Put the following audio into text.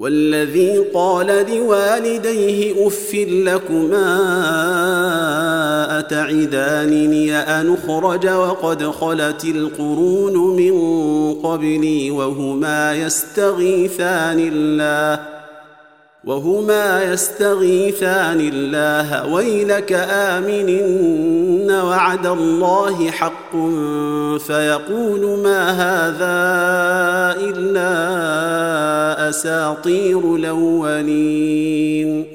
والذي قال لوالديه أف لكما أتعدانني أن أخرج وقد خلت القرون من قبلي وهما يستغيثان الله ويلك آمن إن وعد الله حق فيقول ما هذا إلا أساطير الأولين